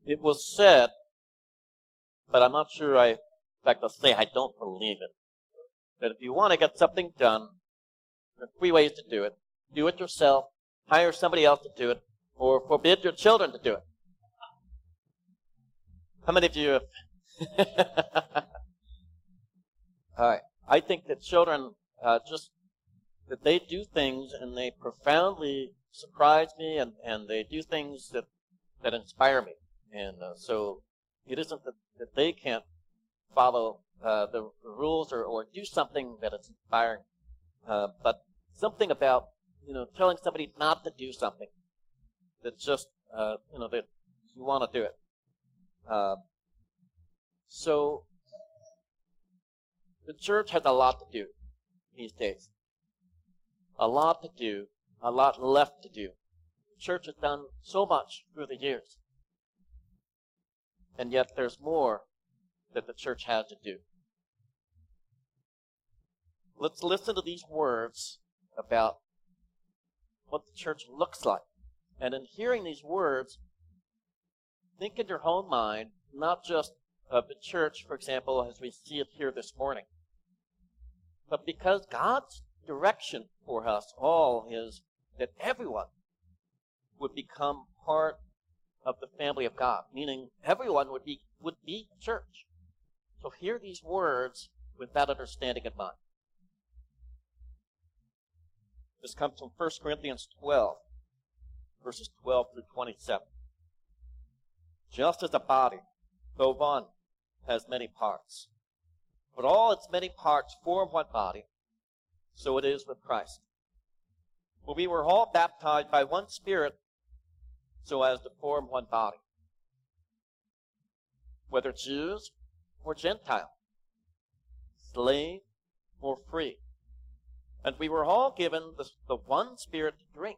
It was said, but I'm not sure in fact, I'll say I don't believe it, that if you want to get something done, there are three ways to do it. Do it yourself, hire somebody else to do it, or forbid your children to do it. How many of you have... All right. I think that children that they do things and they profoundly surprise me, and they do things that inspire me. And so it isn't that they can't follow the rules or do something that is inspiring, but something about, telling somebody not to do something that just, that you want to do it. So the church has a lot to do these days. A lot to do, a lot left to do. The church has done so much through the years. And yet there's more that the church has to do. Let's listen to these words about what the church looks like. And in hearing these words, think in your own mind, not just of the church, for example, as we see it here this morning, but because God's direction for us all is that everyone would become part of the family of God, meaning everyone would be church. So hear these words with that understanding in mind. This comes from 1 Corinthians 12, verses 12 through 27. Just as a body, though one, has many parts, but all its many parts form one body, so it is with Christ. For we were all baptized by one Spirit, so as to form one body, whether Jews or Gentiles, slave or free. And we were all given the one Spirit to drink.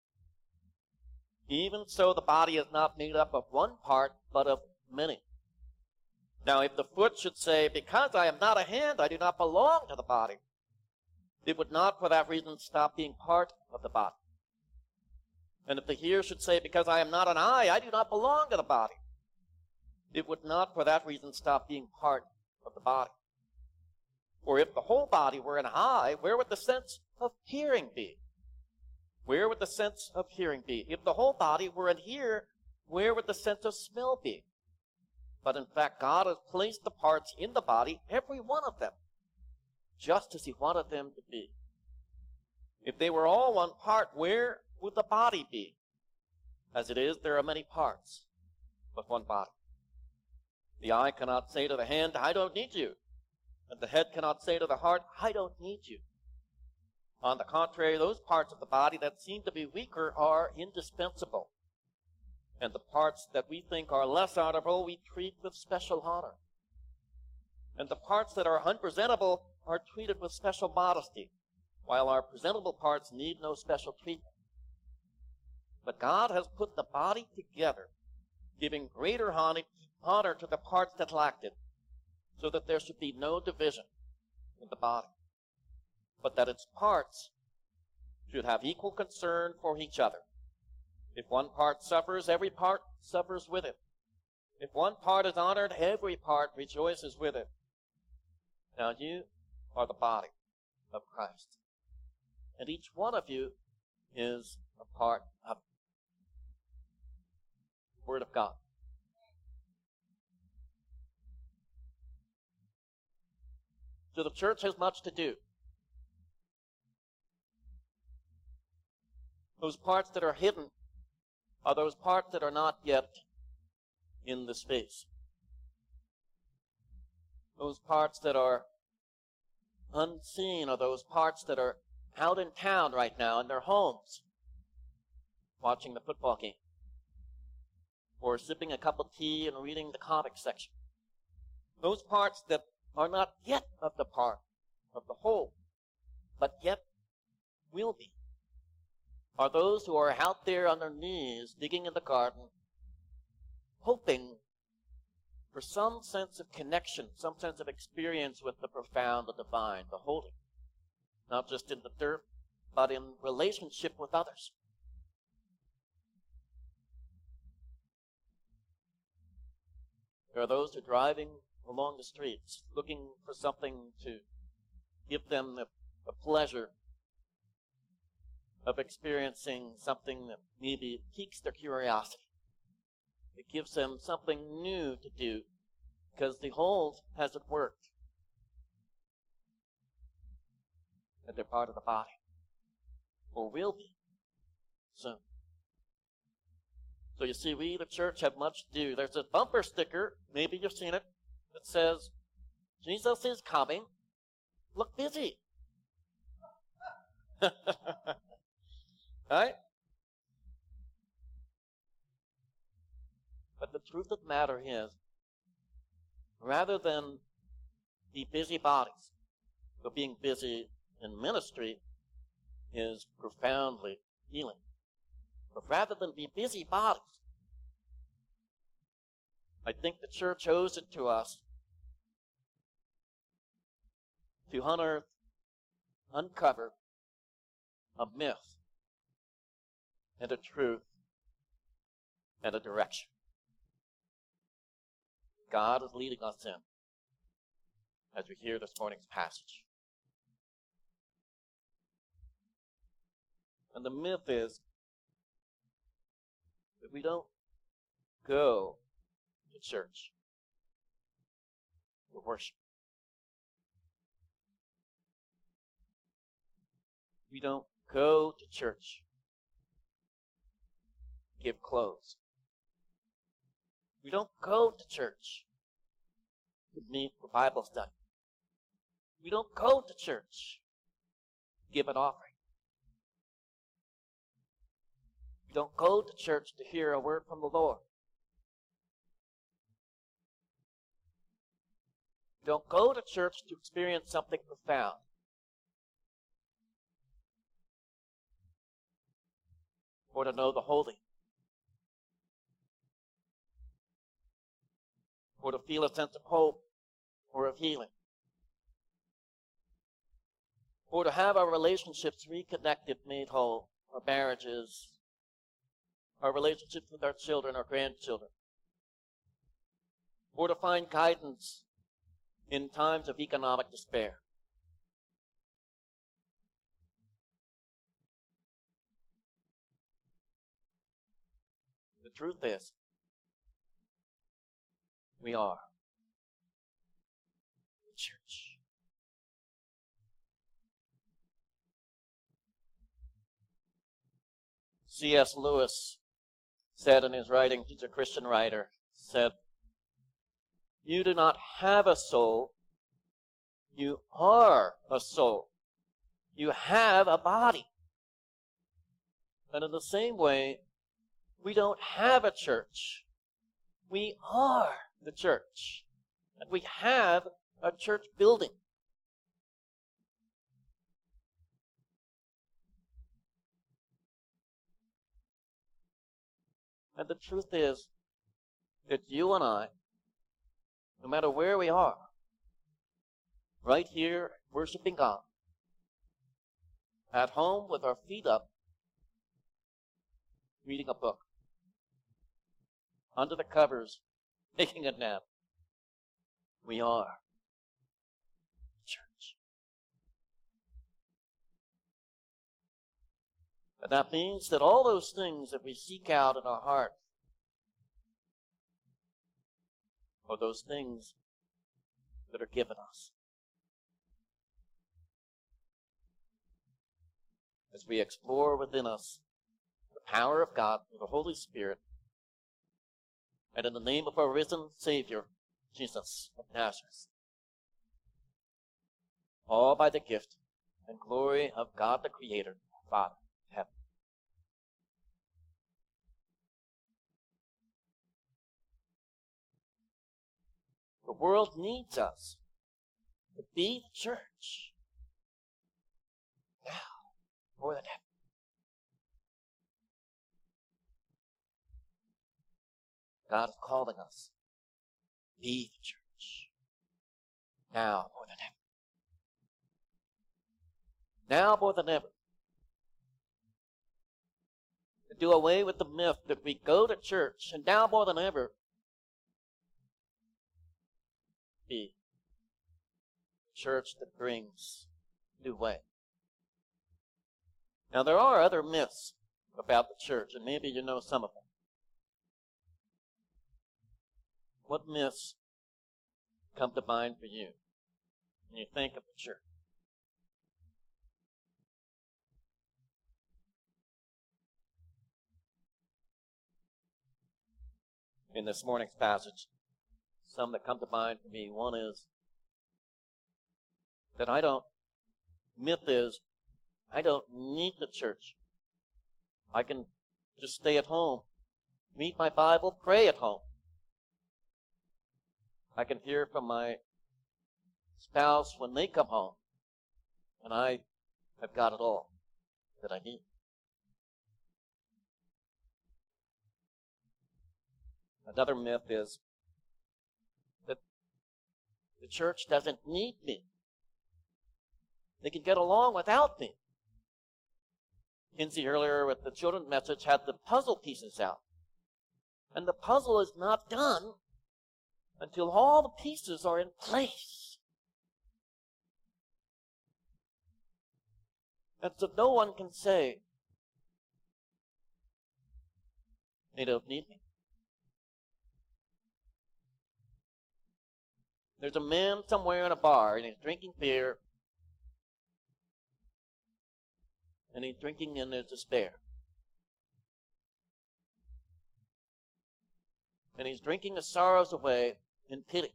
Even so, the body is not made up of one part, but of many. Now, if the foot should say, because I am not a hand, I do not belong to the body, it would not for that reason stop being part of the body. And if the ear should say, because I am not an eye, I do not belong to the body, it would not for that reason stop being part of the body. For if the whole body were an eye, where would the sense of hearing be? Where would the sense of hearing be? If the whole body were an ear, where would the sense of smell be? But in fact, God has placed the parts in the body, every one of them, just as He wanted them to be. If they were all one part, where would the body be? As it is, there are many parts, but one body. The eye cannot say to the hand, I don't need you. And the head cannot say to the heart, I don't need you. On the contrary, those parts of the body that seem to be weaker are indispensable. And the parts that we think are less honorable, we treat with special honor. And the parts that are unpresentable are treated with special modesty, while our presentable parts need no special treatment. But God has put the body together, giving greater honor to the parts that lacked it, so that there should be no division in the body, but that its parts should have equal concern for each other. If one part suffers, every part suffers with it. If one part is honored, every part rejoices with it. Now you are the body of Christ, and each one of you is a part of the Word of God. So the church has much to do. Those parts that are hidden are those parts that are not yet in the space. Those parts that are unseen are those parts that are out in town right now in their homes, watching the football game, or sipping a cup of tea and reading the comic section. Those parts that are not yet of the part of the whole, but yet will be, are those who are out there on their knees digging in the garden, hoping for some sense of connection, some sense of experience with the profound, the divine, the holy, not just in the dirt, but in relationship with others. There are those who are driving along the streets looking for something to give them the pleasure of experiencing something that maybe piques their curiosity. It gives them something new to do because the old hasn't worked. And they're part of the body, or will be soon. So you see, we, the church, have much to do. There's a bumper sticker, maybe you've seen it, that says, Jesus is coming. Look busy. Right? But the truth of the matter is, rather than be busybodies, but being busy in ministry is profoundly healing. But rather than be busybodies, I think the church owes it to us to uncover a myth and a truth and a direction God is leading us in as we hear this morning's passage. And the myth is that we don't go to church for worship. We don't go to church to give clothes. We don't go to church to meet for Bible study. We don't go to church to give an offering. We don't go to church to hear a word from the Lord. We don't go to church to experience something profound. Or to know the holy. Or to feel a sense of hope or of healing. Or to have our relationships reconnected, made whole, our marriages, our relationships with our children, our grandchildren. Or to find guidance in times of economic despair. The truth is, we are the church. C.S. Lewis said in his writing, he's a Christian writer, said, "You do not have a soul, you are a soul. You have a body." And in the same way, we don't have a church. We are the church. And we have a church building. And the truth is that you and I, no matter where we are, right here worshiping God, at home with our feet up, reading a book, under the covers, taking a nap, we are church. And that means that all those things that we seek out in our heart are those things that are given us. As we explore within us the power of God through the Holy Spirit, and in the name of our risen Savior, Jesus of Nazareth, all by the gift and glory of God the Creator, Father in heaven. The world needs us to be the church now more than ever. God is calling us to be the church now more than ever. Now more than ever. To do away with the myth that we go to church, and now more than ever, be a church that brings new way. Now, there are other myths about the church, and maybe you know some of them. What myths come to mind for you when you think of the church? In this morning's passage, some that come to mind for me. One is that myth is, I don't need the church. I can just stay at home, read my Bible, pray at home. I can hear from my spouse when they come home, and I have got it all that I need. Another myth is that the church doesn't need me. They can get along without me. Kinsey earlier with the children's message had the puzzle pieces out. And the puzzle is not done until all the pieces are in place. And so no one can say, they don't need me. There's a man somewhere in a bar, and he's drinking beer, and he's drinking in his despair. And he's drinking his sorrows away in pity.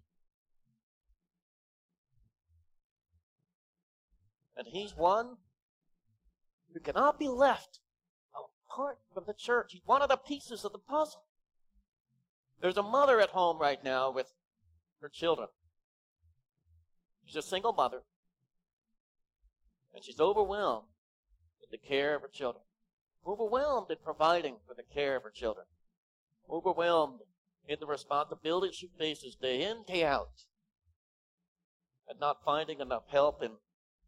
And he's one who cannot be left apart from the church. He's one of the pieces of the puzzle. There's a mother at home right now with her children. She's a single mother, and she's overwhelmed with the care of her children, overwhelmed in providing for the care of her children, overwhelmed in the responsibility she faces day in, day out, and not finding enough help in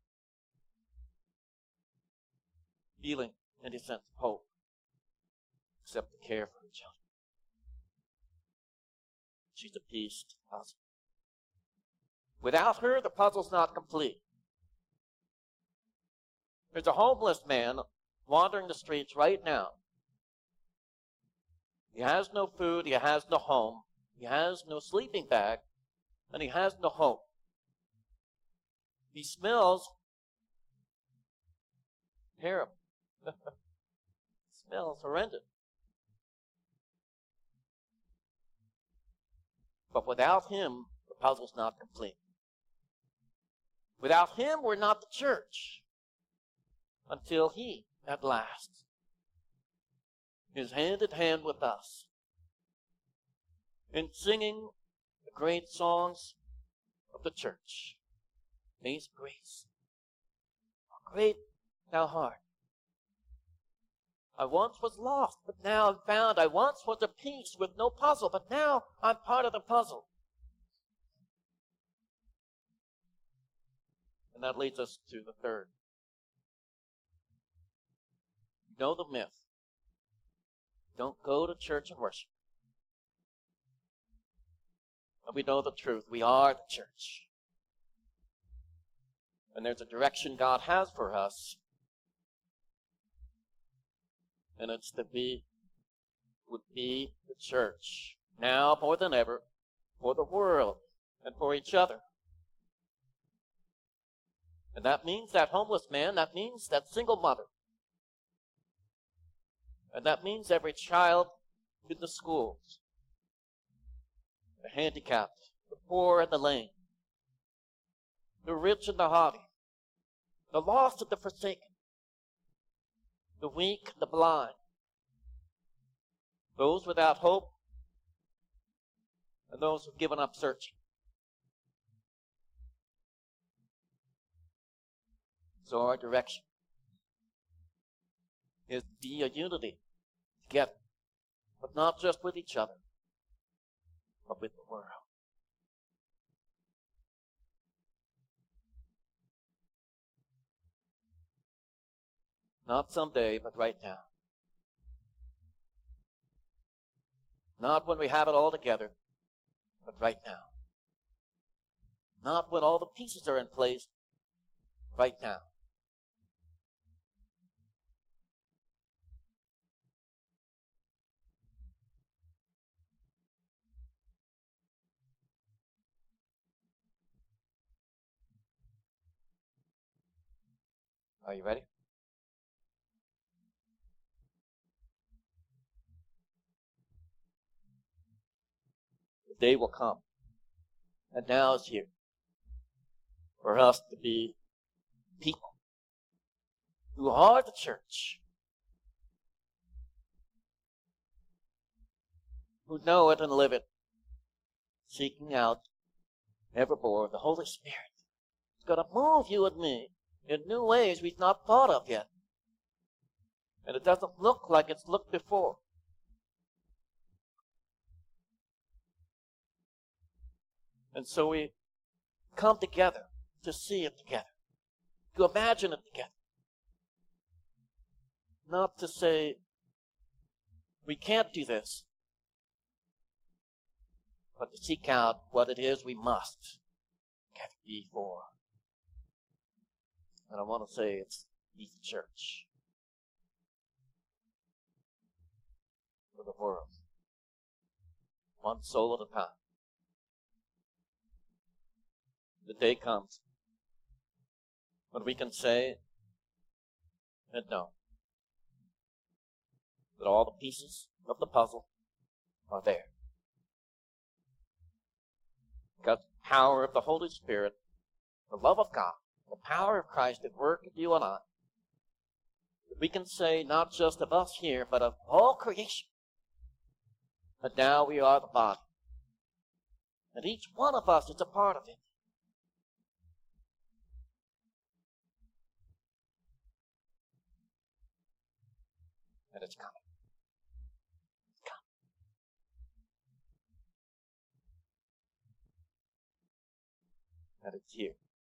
feeling any sense of hope except the care for her children. She's a piece to the puzzle. Without her, the puzzle's not complete. There's a homeless man wandering the streets right now. He has no food, he has no home, he has no sleeping bag, and he has no hope. He smells terrible. Smells horrendous. But without him, the puzzle's not complete. Without him, we're not the church until he, at last, is hand in hand with us in singing the great songs of the church. Amazing grace, how great thou art. I once was lost, but now I'm found. I once was a piece with no puzzle, but now I'm part of the puzzle. And that leads us to the third. You know the myth. Don't go to church and worship. But we know the truth. We are the church. And there's a direction God has for us. And it's that we would be the church, now more than ever, for the world and for each other. And that means that homeless man, that means that single mother. And that means every child in the schools, the handicapped, the poor and the lame, the rich and the haughty, the lost and the forsaken, the weak and the blind, those without hope, and those who've given up searching. So our direction is to be a unity together, but not just with each other, but with the world. Not someday, but right now. Not when we have it all together, but right now. not when all the pieces are in place right now. Are you ready? The day will come, and now is here, for us to be people who are the church, who know it and live it, seeking out evermore the Holy Spirit. It's going to move you and me in new ways we've not thought of yet. And it doesn't look like it's looked before. And so we come together to see it together, to imagine it together. Not to say, we can't do this, but to seek out what it is we must get before. And I want to say it's the church for the world, one soul at a time. The day comes when we can say and know that all the pieces of the puzzle are there. God's power of the Holy Spirit, the love of God, the power of Christ at work in you and I, we can say not just of us here, but of all creation, that now we are the body. And each one of us is a part of it. And it's coming. It's coming. And it's here.